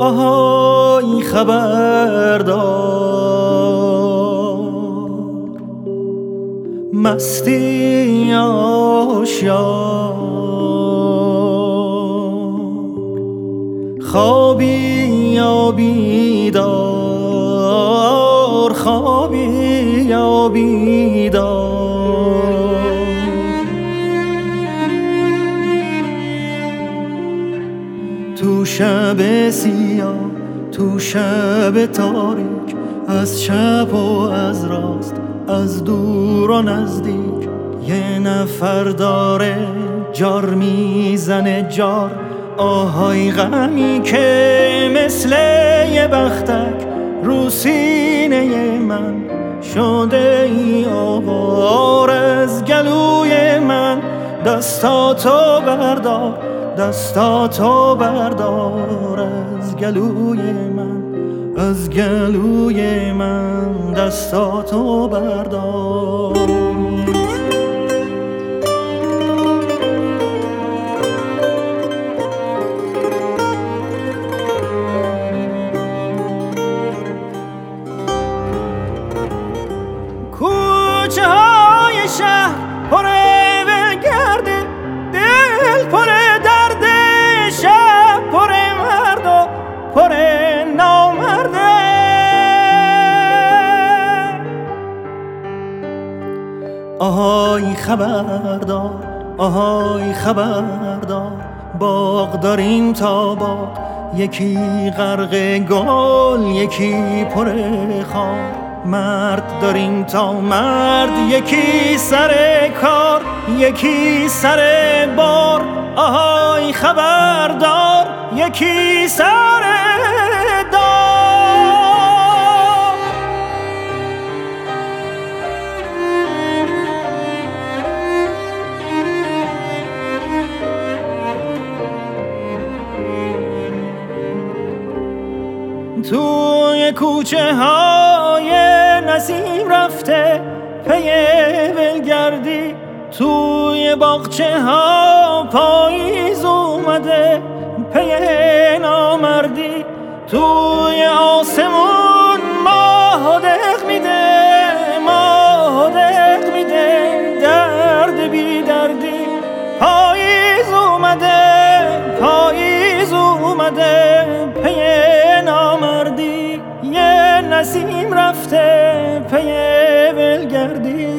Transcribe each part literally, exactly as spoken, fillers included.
آهای خبردار، مستی آشیار، خوابی یا بیدار، خوابی یا بیدار. تو شب سیاه، تو شب تاریک، از چپ و از راست، از دور و نزدیک، یه نفر داره جار میزنه جار. آهای غمی که مثل یه بختک رو سینه من شده ای آوار. از گلوی من دستاتو بردار، دستاتو بردار. از گلوی من، از گلوی من دستاتو بردار. کوچه های شهر پر ولگرده، دل پر درد، شب پر مرد و پر نامرده. آهای خبردار، آهای خبردار، باغ داریم تا باغ، یکی غرق گل، یکی پر خار. مرد داریم تا مرد، یکی سر کار، یکی سر بار. آهای خبردار، یکی سر دار. توی کوچه های نسیم رفته پی ولگردی، توی باغچه ها پاییز اومده پی نامردی. توی آسمون ماه دق میده، ماه دق میده درد بی دردی. پاییز اومده، پاییز اومده پی نامردی. یه نسیم رفته پی ولگردی.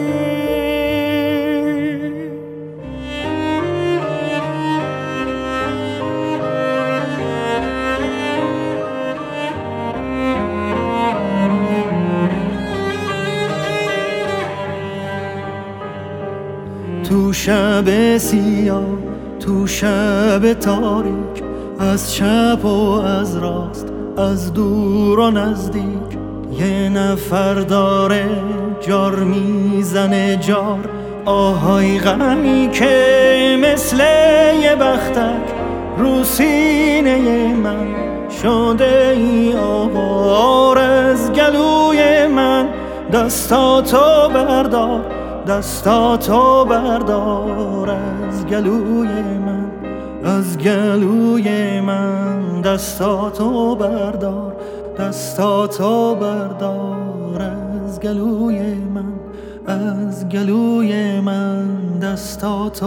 تو شب سیاه، تو شب تاریک، از چپ و از راست، از دور و نزدیک، یه نفر داره جار میزنه جار. آهای غمی که مثل یه بختک رو سینه من شده ای آوار. از گلوی من دستاتو بردار، دستاتو بردار. از گلوی من، از گلوی من دستاتو بردار، دستاتو بردار. از گلوی من، از گلوی من دستاتو